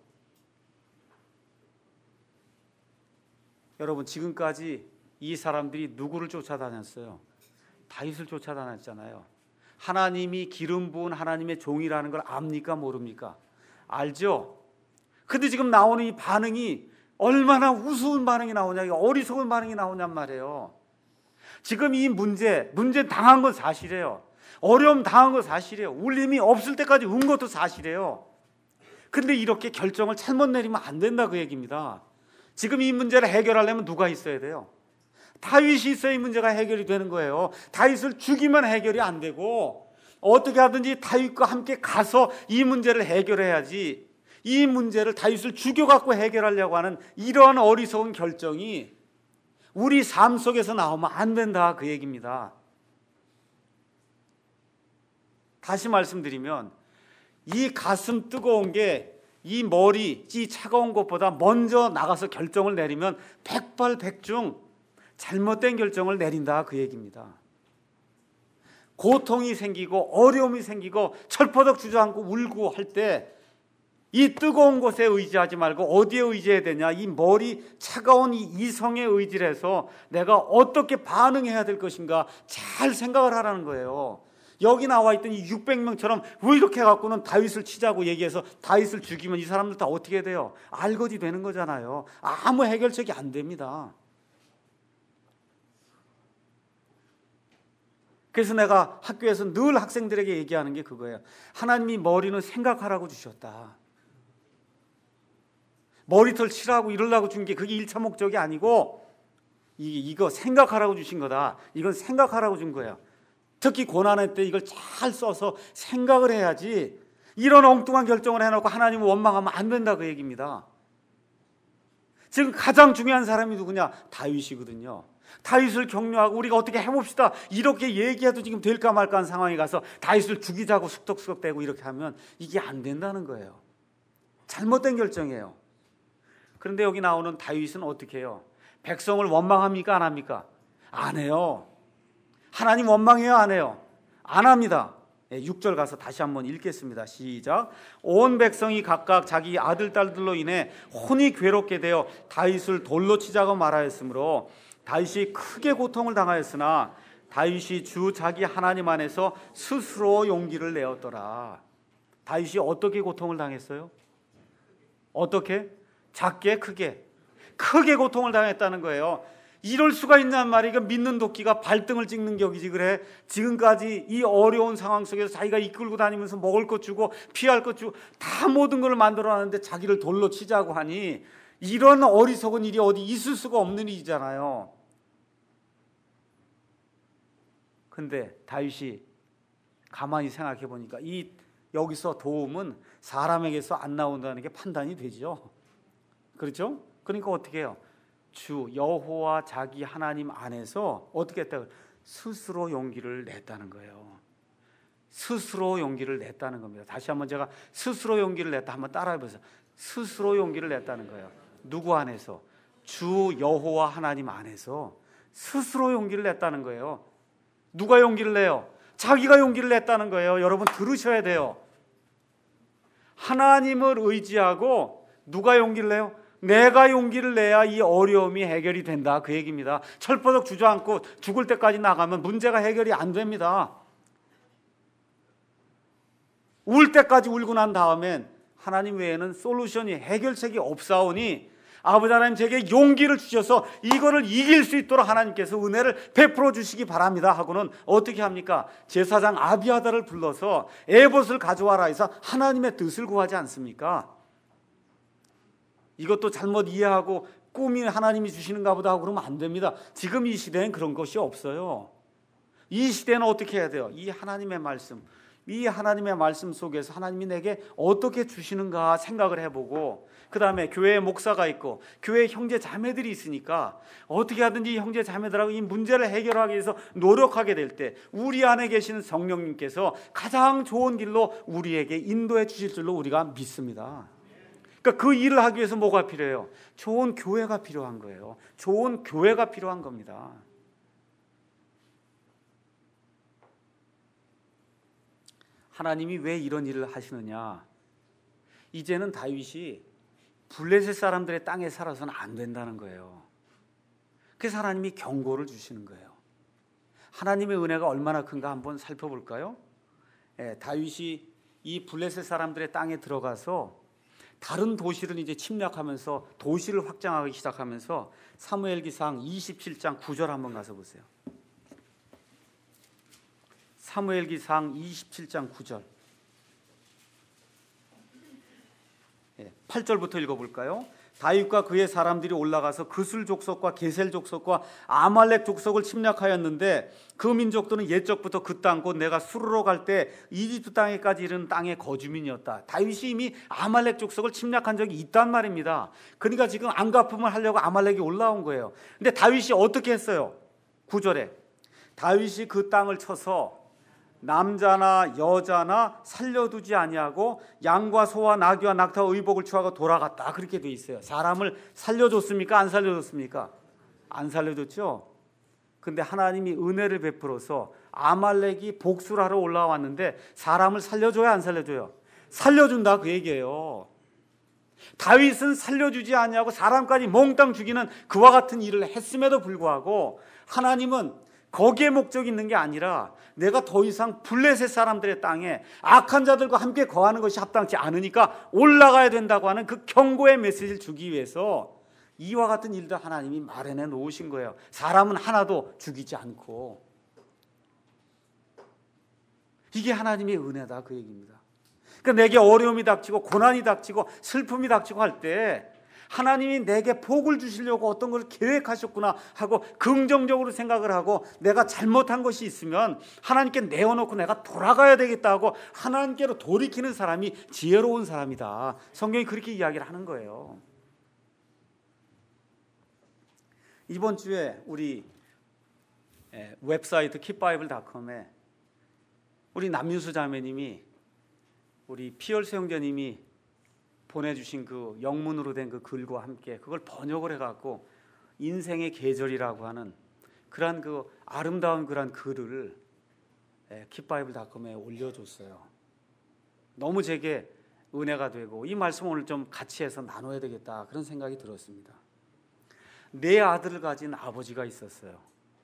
여러분, 지금까지 이 사람들이 누구를 쫓아다녔어요? 다윗을 쫓아다녔잖아요. 하나님이 기름 부은 하나님의 종이라는 걸 압니까 모릅니까? 알죠? 근데 지금 나오는 이 반응이 얼마나 우스운 반응이 나오냐, 어리석은 반응이 나오냔 말이에요. 지금 이 문제 당한 건 사실이에요. 어려움 당한 건 사실이에요. 울 힘이 없을 때까지 운 것도 사실이에요. 근데 이렇게 결정을 잘못 내리면 안 된다 그 얘기입니다. 지금 이 문제를 해결하려면 누가 있어야 돼요? 다윗이 있어야 이 문제가 해결이 되는 거예요. 다윗을 죽이면 해결이 안 되고 어떻게 하든지 다윗과 함께 가서 이 문제를 해결해야지, 이 문제를 다윗을 죽여갖고 해결하려고 하는 이러한 어리석은 결정이 우리 삶 속에서 나오면 안 된다 그 얘기입니다. 다시 말씀드리면 이 가슴 뜨거운 게 이 머리, 이 차가운 것보다 먼저 나가서 결정을 내리면 백발백중 잘못된 결정을 내린다 그 얘기입니다. 고통이 생기고 어려움이 생기고 철퍼덕 주저앉고 울고 할 때 이 뜨거운 곳에 의지하지 말고 어디에 의지해야 되냐? 이 머리 차가운 이 이성에 의지를 해서 내가 어떻게 반응해야 될 것인가 잘 생각을 하라는 거예요. 여기 나와 있던 이 600명처럼 왜 이렇게 해갖고는 다윗을 치자고 얘기해서 다윗을 죽이면 이 사람들 다 어떻게 돼요? 알거지 되는 거잖아요. 아무 해결책이 안 됩니다. 그래서 내가 학교에서 늘 학생들에게 얘기하는 게 그거예요. 하나님이 머리는 생각하라고 주셨다. 머리털 칠하고 이러려고 준 게 그게 1차 목적이 아니고 이거 생각하라고 주신 거다. 이건 생각하라고 준 거예요. 특히 고난할 때 이걸 잘 써서 생각을 해야지 이런 엉뚱한 결정을 해놓고 하나님을 원망하면 안 된다 그 얘기입니다. 지금 가장 중요한 사람이 누구냐? 다윗이거든요. 다윗을 격려하고 우리가 어떻게 해봅시다 이렇게 얘기해도 지금 될까 말까 한 상황에 가서 다윗을 죽이자고 숙덕숙덕대고 이렇게 하면 이게 안 된다는 거예요. 잘못된 결정이에요. 그런데 여기 나오는 다윗은 어떻게 해요? 백성을 원망합니까 안 합니까? 안 해요. 하나님 원망해요 안 해요? 안 합니다. 6절 가서 다시 한번 읽겠습니다. 시작. 온 백성이 각각 자기 아들 딸들로 인해 혼이 괴롭게 되어 다윗을 돌로 치자고 말하였으므로 다윗이 크게 고통을 당하였으나 다윗이 주 자기 하나님 안에서 스스로 용기를 내었더라. 다윗이 어떻게 고통을 당했어요? 어떻게? 작게 크게 고통을 당했다는 거예요. 이럴 수가 있냔 말이야. 이거 믿는 도끼가 발등을 찍는 격이지. 그래, 지금까지 이 어려운 상황 속에서 자기가 이끌고 다니면서 먹을 것 주고 피할 것 주고 다 모든 걸 만들어놨는데 자기를 돌로 치자고 하니 이런 어리석은 일이 어디 있을 수가 없는 일이잖아요. 근데 다윗이 가만히 생각해 보니까 이 여기서 도움은 사람에게서 안 나온다는 게 판단이 되죠. 그렇죠? 그러니까 어떻게 해요? 주 여호와 자기 하나님 안에서 어떻게 했다? 스스로 용기를 냈다는 거예요. 스스로 용기를 냈다는 겁니다. 다시 한번 제가 스스로 용기를 냈다 한번 따라해 보세요. 스스로 용기를 냈다는 거예요. 누구 안에서? 주 여호와 하나님 안에서 스스로 용기를 냈다는 거예요. 누가 용기를 내요? 자기가 용기를 냈다는 거예요. 여러분 들으셔야 돼요. 하나님을 의지하고 누가 용기를 내요? 내가 용기를 내야 이 어려움이 해결이 된다 그 얘기입니다. 철버덕 주저앉고 죽을 때까지 나가면 문제가 해결이 안 됩니다. 울 때까지 울고 난 다음엔 하나님 외에는 솔루션이 해결책이 없사오니 아버지 하나님 제게 용기를 주셔서 이거를 이길 수 있도록 하나님께서 은혜를 베풀어 주시기 바랍니다 하고는 어떻게 합니까? 제사장 아비아다를 불러서 에봇을 가져와라 해서 하나님의 뜻을 구하지 않습니까? 이것도 잘못 이해하고 꿈이 하나님이 주시는가 보다 하고 그러면 안 됩니다. 지금 이 시대엔 그런 것이 없어요. 이 시대는 어떻게 해야 돼요? 이 하나님의 말씀 속에서 하나님이 내게 어떻게 주시는가 생각을 해보고, 그 다음에 교회에 목사가 있고 교회에 형제 자매들이 있으니까 어떻게 하든지 형제 자매들하고 이 문제를 해결하기 위해서 노력하게 될 때 우리 안에 계시는 성령님께서 가장 좋은 길로 우리에게 인도해 주실 줄로 우리가 믿습니다. 그러니까 그 일을 하기 위해서 뭐가 필요해요? 좋은 교회가 필요한 거예요. 좋은 교회가 필요한 겁니다. 하나님이 왜 이런 일을 하시느냐? 이제는 다윗이 블레셋 사람들의 땅에 살아서는 안 된다는 거예요. 그래서 하나님이 경고를 주시는 거예요. 하나님의 은혜가 얼마나 큰가 한번 살펴볼까요? 다윗이 이 블레셋 사람들의 땅에 들어가서 다른 도시를 이제 침략하면서 도시를 확장하기 시작하면서 사무엘기상 27장 9절 한번 가서 보세요. 사무엘기상 27장 9절 8절부터 읽어볼까요? 다윗과 그의 사람들이 올라가서 그술 족속과 게셀 족속과 아말렉 족속을 침략하였는데 그 민족들은 옛적부터 그 땅 곧 내가 수르러 갈 때 이집트 땅에까지 이르는 땅의 거주민이었다. 다윗이 이미 아말렉 족속을 침략한 적이 있단 말입니다. 그러니까 지금 안갚음을 하려고 아말렉이 올라온 거예요. 근데 다윗이 어떻게 했어요? 9절에 다윗이 그 땅을 쳐서 남자나 여자나 살려두지 아니하고 양과 소와 나귀와 낙타와 의복을 취하고 돌아갔다. 그렇게 돼 있어요. 사람을 살려줬습니까? 안 살려줬습니까? 안 살려줬죠. 근데 하나님이 은혜를 베풀어서 아말렉이 복수를 하러 올라왔는데 사람을 살려줘야 안 살려줘요? 살려준다 그 얘기예요. 다윗은 살려주지 아니하고 사람까지 몽땅 죽이는 그와 같은 일을 했음에도 불구하고 하나님은 거기에 목적이 있는 게 아니라 내가 더 이상 블레셋 사람들의 땅에 악한 자들과 함께 거하는 것이 합당치 않으니까 올라가야 된다고 하는 그 경고의 메시지를 주기 위해서 이와 같은 일도 하나님이 마련해 놓으신 거예요. 사람은 하나도 죽이지 않고. 이게 하나님의 은혜다 그 얘기입니다. 그러니까 내게 어려움이 닥치고 고난이 닥치고 슬픔이 닥치고 할 때 하나님이 내게 복을 주시려고 어떤 걸 계획하셨구나 하고 긍정적으로 생각을 하고 내가 잘못한 것이 있으면 하나님께 내어놓고 내가 돌아가야 되겠다 하고 하나님께로 돌이키는 사람이 지혜로운 사람이다. 성경이 그렇게 이야기를 하는 거예요. 이번 주에 우리 웹사이트 킵바이블.com에 우리 남윤수 자매님이 우리 피열수 형제님이 보내주신 그 영문으로 된 그 글과 함께 그걸 번역을 해갖고 인생의 계절이라고 하는 그러한 그 아름다운 그러한 글을 킵바이블.com에 올려줬어요. 너무 제게 은혜가 되고 이 말씀 오늘 좀 같이 해서 나눠야 되겠다 그런 생각이 들었습니다. 네 아들을 가진 아버지가 있었어요.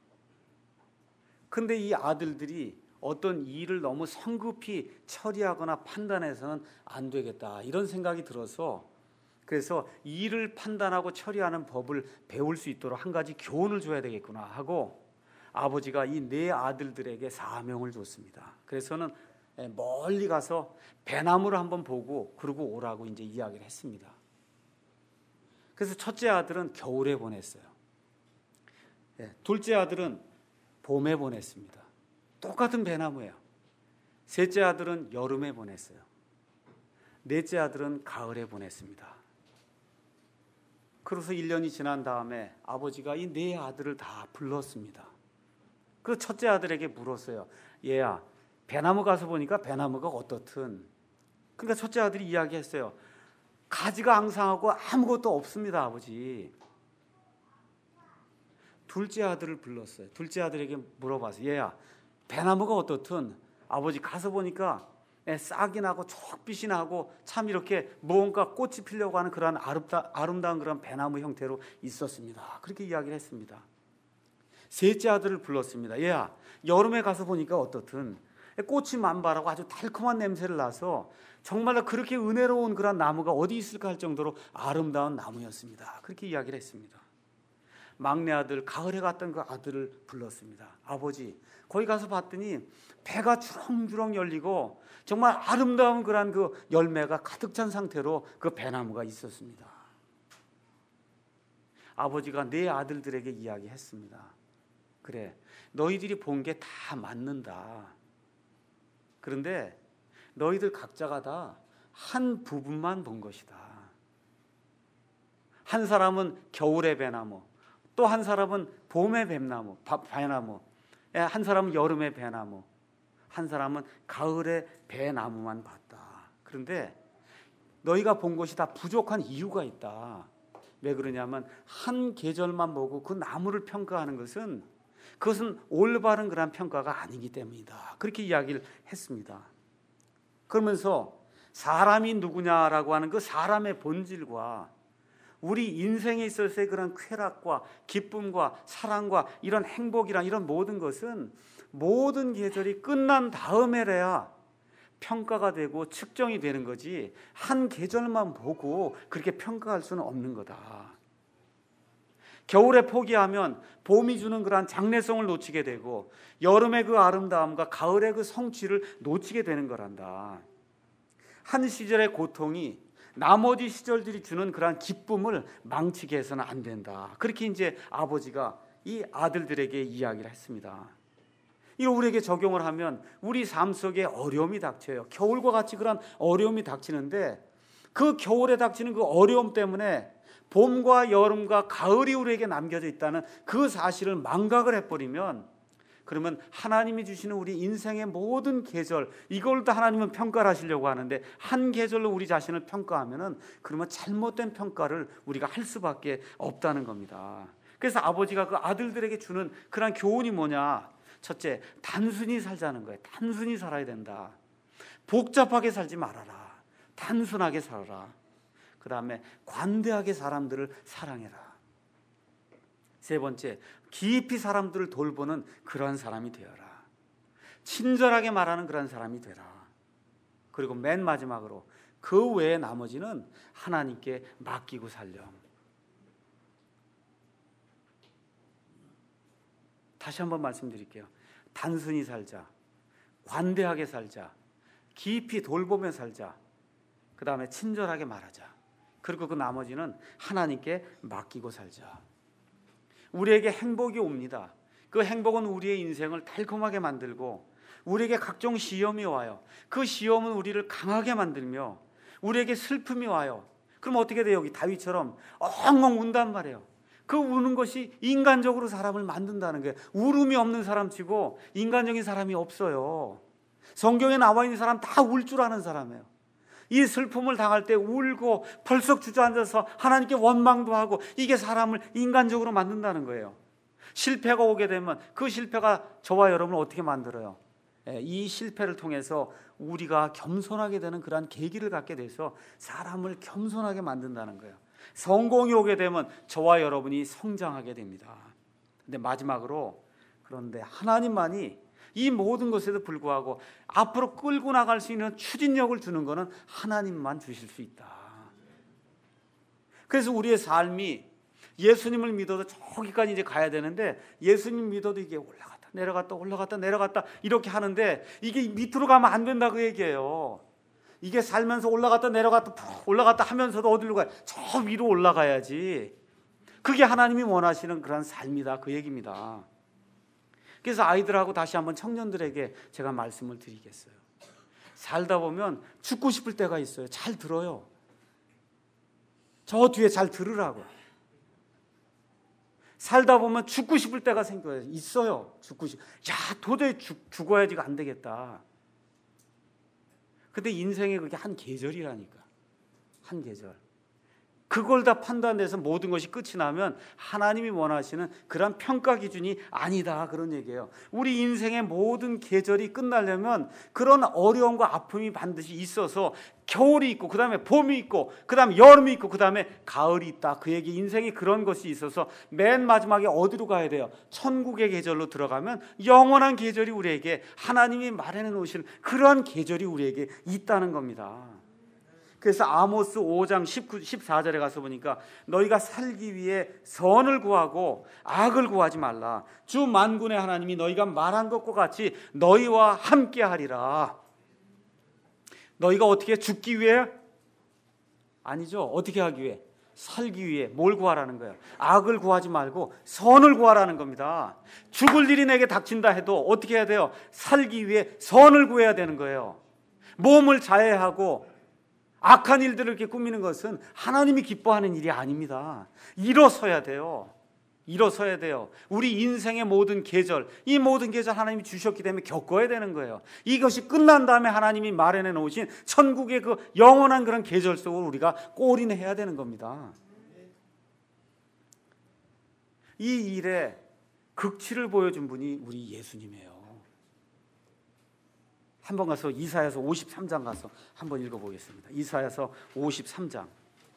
근데 이 아들들이 어떤 일을 너무 성급히 처리하거나 판단해서는 안 되겠다 이런 생각이 들어서 그래서 일을 판단하고 처리하는 법을 배울 수 있도록 한 가지 교훈을 줘야 되겠구나 하고 아버지가 이 네 아들들에게 사명을 줬습니다. 그래서는 멀리 가서 배나무를 한번 보고 그러고 오라고 이제 이야기를 했습니다. 그래서 첫째 아들은 겨울에 보냈어요. 둘째 아들은 봄에 보냈습니다. 똑같은 배나무예요. 셋째 아들은 여름에 보냈어요. 넷째 아들은 가을에 보냈습니다. 그래서 1년이 지난 다음에 아버지가 이 네 아들을 다 불렀습니다. 그래서 첫째 아들에게 물었어요. 얘야, 배나무 가서 보니까 배나무가 어떻든. 그러니까 첫째 아들이 이야기했어요. 가지가 앙상하고 아무것도 없습니다, 아버지. 둘째 아들을 불렀어요. 둘째 아들에게 물어봤어요. 얘야, 배나무가 어떻든 아버지 가서 보니까 싹이 나고 촉빛이 나고 참 이렇게 무언가 꽃이 피려고 하는 그런 아름다운 그런 배나무 형태로 있었습니다. 그렇게 이야기를 했습니다. 셋째 아들을 불렀습니다. 얘야, 여름에 가서 보니까 어떻든 꽃이 만발하고 아주 달콤한 냄새를 나서 정말 그렇게 은혜로운 그런 나무가 어디 있을까 할 정도로 아름다운 나무였습니다. 그렇게 이야기를 했습니다. 막내 아들, 가을에 갔던 그 아들을 불렀습니다. 아버지, 거기 가서 봤더니 배가 주렁주렁 열리고 정말 아름다운 그런 그 열매가 가득 찬 상태로 그 배나무가 있었습니다. 아버지가 내 아들들에게 이야기했습니다. 그래, 너희들이 본 게 다 맞는다. 그런데 너희들 각자가 다 한 부분만 본 것이다. 한 사람은 겨울의 배나무, 또 한 사람은 봄의 배나무, 한 사람은 여름의 배나무, 한 사람은 가을의 배나무만 봤다. 그런데 너희가 본 것이 다 부족한 이유가 있다. 왜 그러냐면 한 계절만 보고 그 나무를 평가하는 것은 그것은 올바른 그런 평가가 아니기 때문이다. 그렇게 이야기를 했습니다. 그러면서 사람이 누구냐라고 하는 그 사람의 본질과 우리 인생에 있어서의 그런 쾌락과 기쁨과 사랑과 이런 행복이란 이런 모든 것은 모든 계절이 끝난 다음에래야 평가가 되고 측정이 되는 거지 한 계절만 보고 그렇게 평가할 수는 없는 거다. 겨울에 포기하면 봄이 주는 그러한 장래성을 놓치게 되고 여름의 그 아름다움과 가을의 그 성취를 놓치게 되는 거란다. 한 시절의 고통이 나머지 시절들이 주는 그러한 기쁨을 망치게 해서는 안 된다. 그렇게 이제 아버지가 이 아들들에게 이야기를 했습니다. 이거 우리에게 적용을 하면 우리 삶 속에 어려움이 닥쳐요. 겨울과 같이 그런 어려움이 닥치는데 그 겨울에 닥치는 그 어려움 때문에 봄과 여름과 가을이 우리에게 남겨져 있다는 그 사실을 망각을 해버리면 그러면 하나님이 주시는 우리 인생의 모든 계절 이걸 다 하나님은 평가를 하시려고 하는데 한 계절로 우리 자신을 평가하면은 그러면 잘못된 평가를 우리가 할 수밖에 없다는 겁니다. 그래서 아버지가 그 아들들에게 주는 그런 교훈이 뭐냐? 첫째, 단순히 살자는 거예요. 단순히 살아야 된다. 복잡하게 살지 말아라. 단순하게 살아라. 그 다음에 관대하게 사람들을 사랑해라. 세 번째, 깊이 사람들을 돌보는 그러한 사람이 되어라. 친절하게 말하는 그런 사람이 되라. 그리고 맨 마지막으로 그 외의 나머지는 하나님께 맡기고 살렴. 다시 한번 말씀드릴게요. 단순히 살자, 관대하게 살자, 깊이 돌보며 살자, 그 다음에 친절하게 말하자. 그리고 그 나머지는 하나님께 맡기고 살자. 우리에게 행복이 옵니다. 그 행복은 우리의 인생을 달콤하게 만들고 우리에게 각종 시험이 와요. 그 시험은 우리를 강하게 만들며 우리에게 슬픔이 와요. 그럼 어떻게 돼요? 여기 다윗처럼 엉엉 운단 말이에요. 그 우는 것이 인간적으로 사람을 만든다는 거예요. 울음이 없는 사람치고 인간적인 사람이 없어요. 성경에 나와 있는 사람 다 울 줄 아는 사람이에요. 이 슬픔을 당할 때 울고 벌썩 주저앉아서 하나님께 원망도 하고 이게 사람을 인간적으로 만든다는 거예요. 실패가 오게 되면 그 실패가 저와 여러분을 어떻게 만들어요? 이 실패를 통해서 우리가 겸손하게 되는 그러한 계기를 갖게 돼서 사람을 겸손하게 만든다는 거예요. 성공이 오게 되면 저와 여러분이 성장하게 됩니다. 근데 마지막으로 그런데 하나님만이 이 모든 것에도 불구하고 앞으로 끌고 나갈 수 있는 추진력을 주는 것은 하나님만 주실 수 있다. 그래서 우리의 삶이 예수님을 믿어도 저기까지 이제 가야 되는데 예수님 믿어도 이게 올라갔다 내려갔다 올라갔다 내려갔다 이렇게 하는데 이게 밑으로 가면 안 된다 그 얘기예요. 이게 살면서 올라갔다 내려갔다 올라갔다 하면서도 어디로 가요? 저 위로 올라가야지. 그게 하나님이 원하시는 그런 삶이다 그 얘기입니다. 그래서 아이들하고 다시 한번 청년들에게 제가 말씀을 드리겠어요. 살다 보면 죽고 싶을 때가 있어요. 잘 들어요. 저 뒤에 잘 들으라고. 살다 보면 죽고 싶을 때가 생겨요. 있어요. 도저히 죽어야지가 안 되겠다. 근데 인생에 그게 한 계절이라니까. 한 계절. 그걸 다 판단해서 모든 것이 끝이 나면 하나님이 원하시는 그런 평가 기준이 아니다, 그런 얘기예요. 우리 인생의 모든 계절이 끝나려면 그런 어려움과 아픔이 반드시 있어서 겨울이 있고 그 다음에 봄이 있고 그 다음에 여름이 있고 그 다음에 가을이 있다. 그 얘기, 인생에 그런 것이 있어서 맨 마지막에 어디로 가야 돼요? 천국의 계절로 들어가면 영원한 계절이 우리에게 하나님이 마련해 놓으신 그런 계절이 우리에게 있다는 겁니다. 그래서 아모스 5장 14절에 가서 보니까 너희가 살기 위해 선을 구하고 악을 구하지 말라. 주 만군의 하나님이 너희가 말한 것과 같이 너희와 함께 하리라. 너희가 어떻게 죽기 위해? 아니죠. 어떻게 하기 위해? 살기 위해. 뭘 구하라는 거예요? 악을 구하지 말고 선을 구하라는 겁니다. 죽을 일이 내게 닥친다 해도 어떻게 해야 돼요? 살기 위해 선을 구해야 되는 거예요. 몸을 자해하고 악한 일들을 이렇게 꾸미는 것은 하나님이 기뻐하는 일이 아닙니다. 일어서야 돼요. 일어서야 돼요. 우리 인생의 모든 계절, 이 모든 계절 하나님이 주셨기 때문에 겪어야 되는 거예요. 이것이 끝난 다음에 하나님이 마련해 놓으신 천국의 그 영원한 그런 계절 속으로 우리가 골인해야 되는 겁니다. 이 일에 극치를 보여준 분이 우리 예수님이에요. 한번 가서 이사야서 53장 가서 한번 읽어보겠습니다. 이사야서 53장.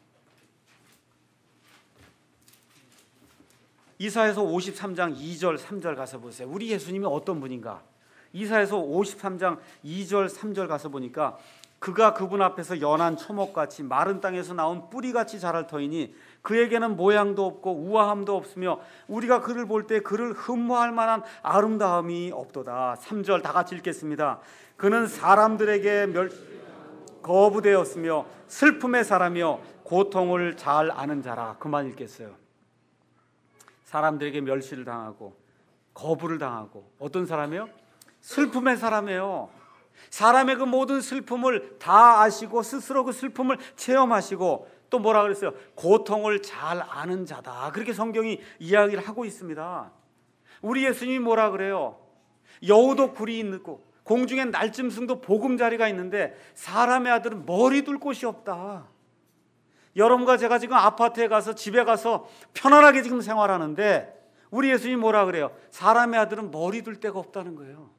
이사야서 53장 2절 3절 가서 보세요. 우리 예수님이 어떤 분인가? 이사야서 53장 2절 3절 가서 보니까 그가 그분 앞에서 연한 초목같이 마른 땅에서 나온 뿌리같이 자랄 터이니 그에게는 모양도 없고 우아함도 없으며 우리가 그를 볼 때 그를 흠모할 만한 아름다움이 없도다. 3절 다 같이 읽겠습니다. 그는 사람들에게 거부되었으며 슬픔의 사람이요 고통을 잘 아는 자라. 그만 읽겠어요. 사람들에게 멸시를 당하고 거부를 당하고 어떤 사람이요? 슬픔의 사람이에요. 사람의 그 모든 슬픔을 다 아시고 스스로 그 슬픔을 체험하시고 또 뭐라 그랬어요? 고통을 잘 아는 자다. 그렇게 성경이 이야기를 하고 있습니다. 우리 예수님이 뭐라 그래요? 여우도 굴이 있고 공중엔 날짐승도 보금자리가 있는데 사람의 아들은 머리 둘 곳이 없다. 여러분과 제가 지금 아파트에 가서 집에 가서 편안하게 지금 생활하는데 우리 예수님이 뭐라 그래요? 사람의 아들은 머리 둘 데가 없다는 거예요.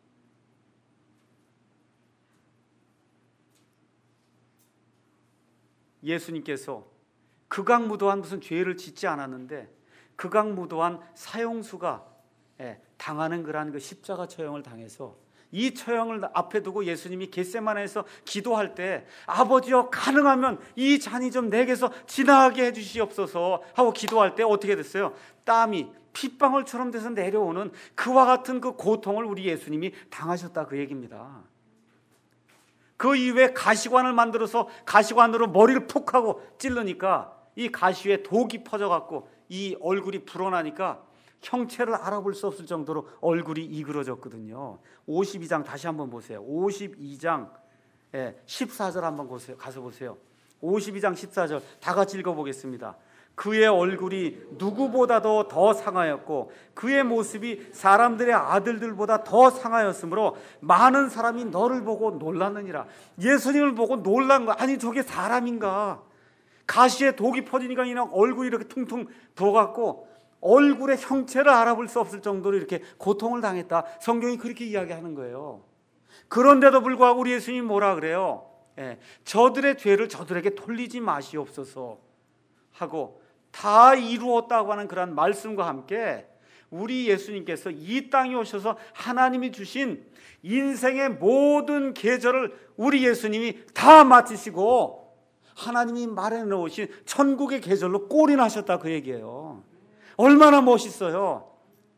예수님께서 극악무도한 무슨 죄를 짓지 않았는데 극악무도한 사형수가 당하는 그러한 그 십자가 처형을 당해서 이 처형을 앞에 두고 예수님이 겟세마네에서 기도할 때 아버지여 가능하면 이 잔이 좀 내게서 지나가게 해주시옵소서 하고 기도할 때 어떻게 됐어요? 땀이 핏방울처럼 돼서 내려오는 그와 같은 그 고통을 우리 예수님이 당하셨다, 그 얘기입니다. 그 이후에 가시관을 만들어서 가시관으로 머리를 푹 하고 찔르니까 이 가시에 독이 퍼져갖고 이 얼굴이 불어나니까 형체를 알아볼 수 없을 정도로 얼굴이 이그러졌거든요. 52장 다시 한번 보세요. 52장 14절 한번 가서 보세요. 52장 14절 다 같이 읽어보겠습니다. 그의 얼굴이 누구보다도 더 상하였고 그의 모습이 사람들의 아들들보다 더 상하였으므로 많은 사람이 너를 보고 놀랐느니라. 예수님을 보고 놀란 거 아니 저게 사람인가? 가시에 독이 퍼지니까 그냥 얼굴이 이렇게 퉁퉁 부어갖고 얼굴의 형체를 알아볼 수 없을 정도로 이렇게 고통을 당했다. 성경이 그렇게 이야기하는 거예요. 그런데도 불구하고 우리 예수님이 뭐라 그래요? 저들의 죄를 저들에게 돌리지 마시옵소서 하고 다 이루었다고 하는 그런 말씀과 함께 우리 예수님께서 이 땅에 오셔서 하나님이 주신 인생의 모든 계절을 우리 예수님이 다 마치시고 하나님이 마련해 놓으신 천국의 계절로 골인하셨다, 그 얘기예요. 얼마나 멋있어요.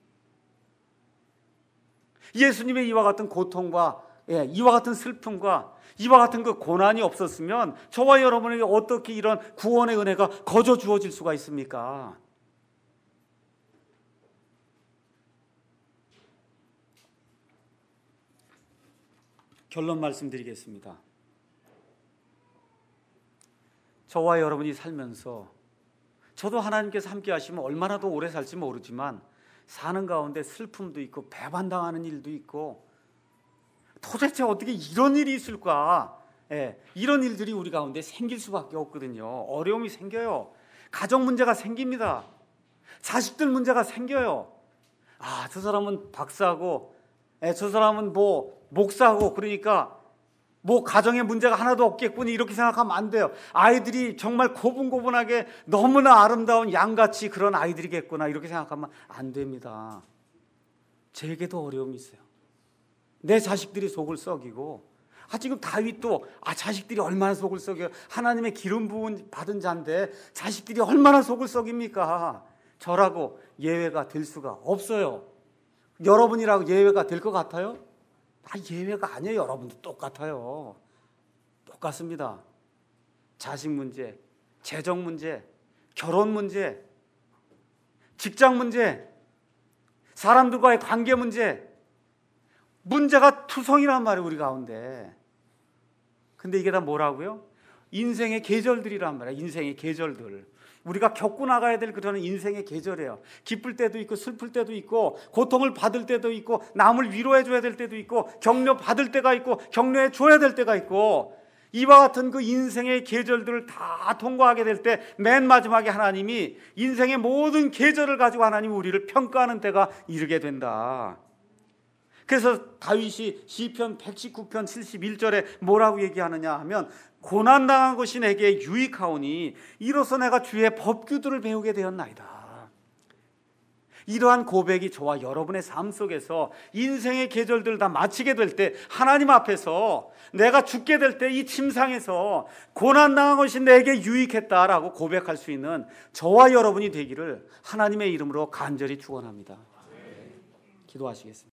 예수님의 이와 같은 고통과 이와 같은 슬픔과 이와 같은 그 고난이 없었으면 저와 여러분에게 어떻게 이런 구원의 은혜가 거저 주어질 수가 있습니까? 결론 말씀드리겠습니다. 저와 여러분이 살면서 저도 하나님께서 함께 하시면 얼마나 더 오래 살지 모르지만 사는 가운데 슬픔도 있고 배반당하는 일도 있고 도대체 어떻게 이런 일이 있을까? 이런 일들이 우리 가운데 생길 수밖에 없거든요. 어려움이 생겨요. 가정 문제가 생깁니다. 자식들 문제가 생겨요. 저 사람은 박사고, 저 사람은 목사고, 그러니까 가정에 문제가 하나도 없겠군, 이렇게 생각하면 안 돼요. 아이들이 정말 고분고분하게 너무나 아름다운 양같이 그런 아이들이겠구나, 이렇게 생각하면 안 됩니다. 제게도 어려움이 있어요. 내 자식들이 속을 썩이고, 지금 다윗도 자식들이 얼마나 속을 썩여요. 하나님의 기름 부은 받은 자인데 자식들이 얼마나 속을 썩입니까? 저라고 예외가 될 수가 없어요. 여러분이라고 예외가 될 것 같아요? 예외가 아니에요. 여러분도 똑같아요. 똑같습니다. 자식 문제, 재정 문제, 결혼 문제, 직장 문제, 사람들과의 관계 문제가 투성이란 말이에요, 우리 가운데. 근데 이게 다 뭐라고요? 인생의 계절들이란 말이에요. 인생의 계절들. 우리가 겪고 나가야 될 그런 인생의 계절이에요. 기쁠 때도 있고 슬플 때도 있고 고통을 받을 때도 있고 남을 위로해 줘야 될 때도 있고 격려 받을 때가 있고 격려해 줘야 될 때가 있고, 이와 같은 그 인생의 계절들을 다 통과하게 될 때 맨 마지막에 하나님이 인생의 모든 계절을 가지고 하나님이 우리를 평가하는 때가 이르게 된다. 그래서 다윗이 시편 119편 71절에 뭐라고 얘기하느냐 하면, 고난당한 것이 내게 유익하오니 이로써 내가 주의 법규들을 배우게 되었나이다. 이러한 고백이 저와 여러분의 삶 속에서 인생의 계절들을 다 마치게 될 때 하나님 앞에서 내가 죽게 될 때 이 침상에서 고난당한 것이 내게 유익했다라고 고백할 수 있는 저와 여러분이 되기를 하나님의 이름으로 간절히 축원합니다. 기도하시겠습니다.